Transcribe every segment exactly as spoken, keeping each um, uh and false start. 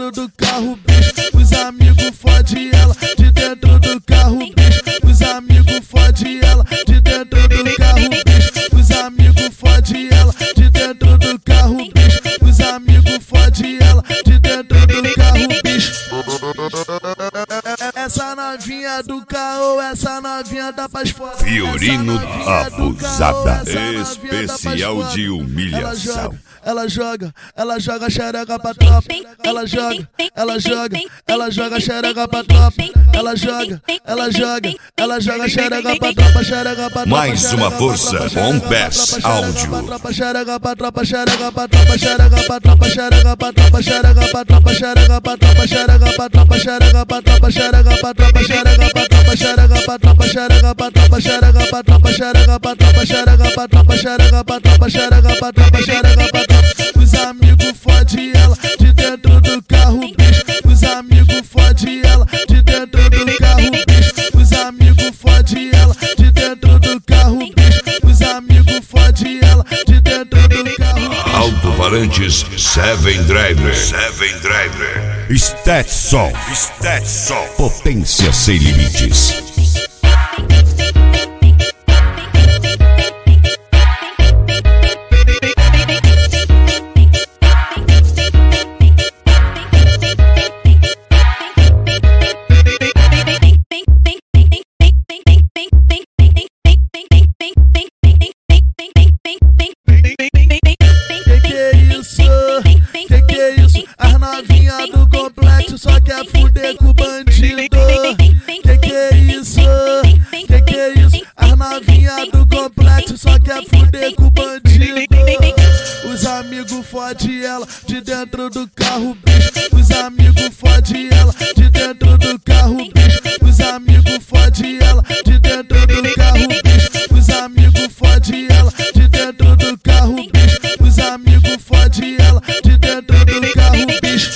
dentro do carro, bicho. Os amigos fode ela de dentro do carro, bicho. Os amigos fode ela de dentro do carro, bicho. Os amigos fode ela de dentro do carro, bicho. Os amigos fode ela de dentro do carro, bicho. Essa novinha do carro, essa novinha da paz fora. Fiorino abusada, especial de humilhação. Ela joga, ela joga xereca pra tropa. Ela joga, ela joga, ela joga xereca pra tropa. Ela joga, ela joga, ela joga xereca pra tropa, xereca pra tropa. Mais uma força, Bom Bass Áudio. Xereca pra tropa, xereca pra tropa, xereca pra tropa, xereca pra tropa, xereca pra tropa, xereca pra tropa, xereca pra tropa, xereca pra tropa, xereca pra tropa, xereca pra tropa, xereca pra tropa, xereca pra tropa, xereca pra tropa, xereca pra tropa, xereca pra tropa, xereca pra tropa, xereca pra tropa, xereca pra tropa. Os amigos fode ela de dentro do carro, bicho. Os amigos fode ela de dentro do carro, bicho. Os amigos fode ela de dentro do carro, bicho. Os amigos fode ela de dentro do carro, bicho. Alto-falantes Seven Driver, Seven Driver. Stetson, Stetson. Potência sem limites. As novinha do complexo só quer fuder com o bandido. Que que é isso? Que que é isso? As novinha do complexo só quer fuder com o bandido. Os amigos fode ela de dentro do carro, bicho. Os amigos fode ela de dentro do carro, bicho. Os amigos fode ela de dentro do carro, bicho. Os amigos fode ela de dentro do carro, bicho. Os amigos fode ela de dentro do carro, bicho.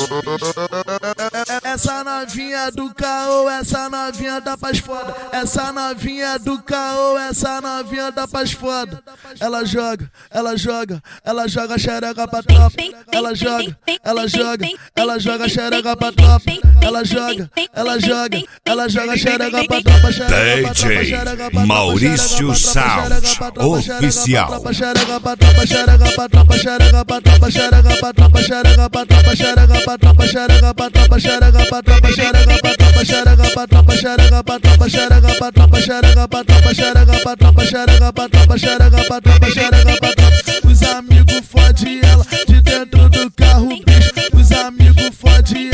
Essa novinha do carro, essa novinha da paz foda. Essa novinha do carro, essa novinha da paz foda. Ela joga, ela joga, ela joga xereca pra tropa. Ela joga, ela joga, ela joga xereca pra tropa. Ela joga, ela joga, ela joga xereca pra tropa. D J Maurício Sound Oficial. Xereca pra tropa, xereca pra tropa, xereca pra tropa, xereca pra tropa, xereca pra tropa, xereca pra tropa, xereca pra tropa, xereca pra tropa, xereca pra tropa, xereca pra tropa, xereca pra tropa, xereca pra tropa, xereca pra tropa, xereca pra tropa, xereca pra tropa, xereca pra tropa, xereca pra tropa. Os amigos fode ela de dentro do carro, bicho. Os amigos fode